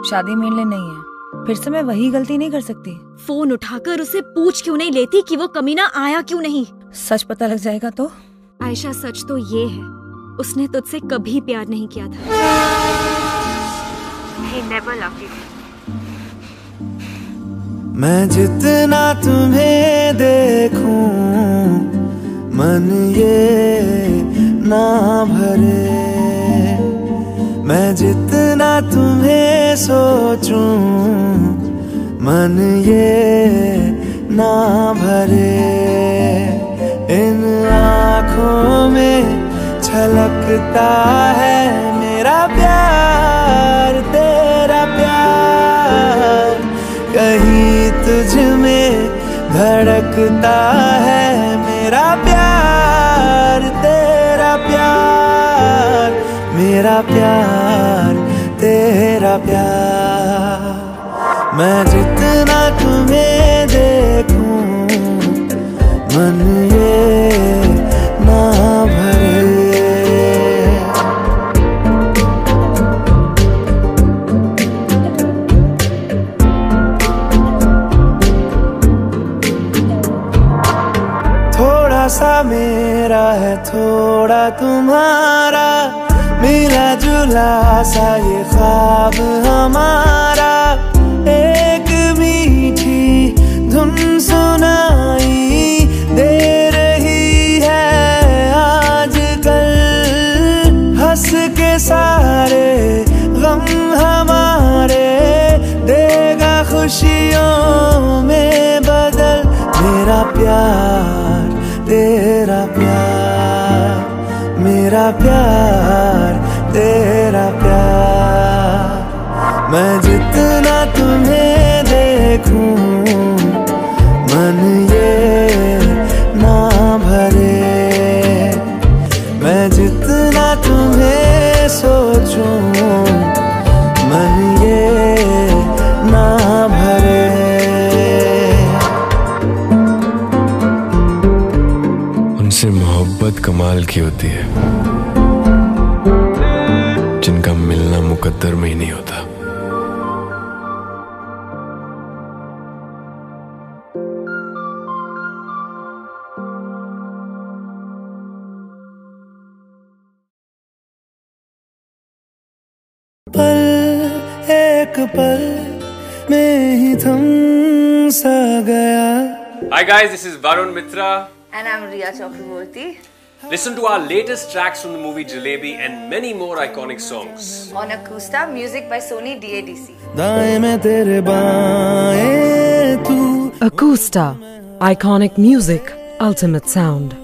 शादी मेरे लिए नहीं है, फिर से मैं वही गलती नहीं कर सकती। फोन उठाकर उसे पूछ क्यों नहीं लेती कि वो कमीना आया क्यों नहीं? सच पता लग जाएगा तो? आयशा, सच तो ये है, उसने तुझसे कभी प्यार नहीं किया था। He never loved you. मैं जितना तुम्हें देखूं मन ये ना भरे, मैं जितना तुम्हें सोचूं मन ये ना भरे। इन आँखों में छलकता है मेरा प्यार, तेरा प्यार। कहीं तुझ में धड़कता है मेरा प्यार, तेरा प्यार। मेरा प्यार, तेरा प्यार। मैं जितना तुम्हें देखूं मन ये ना भरे। थोड़ा सा मेरा है थोड़ा तुम्हारा, मिला जुला सा ये ख्वाब हमारा। एक मीठी धुन सुनाई दे रही है आजकल, हंस के सारे गम हमारे देगा खुशियों में बदल। मेरा प्यार, तेरा प्यार। मेरा प्यार, तेरा प्यार। मैं जितना तुम्हें देखूं मन ये ना भरे, मैं जितना तुम्हें सोचूं मन ये ना भरे। उनसे मोहब्बत कमाल की होती है, जिनका मिलना मुकद्दर में ही नहीं होता। पल एक पल में ही थम सा गया। Hi guys, this is Varun Mitra. And I'm Riya Chakraborty. Listen to our latest tracks from the movie Jalebi and many more iconic songs. On Acousta, music by Sony DADC. दाएं में तेरे बाएं तू। Acousta, iconic music, ultimate sound.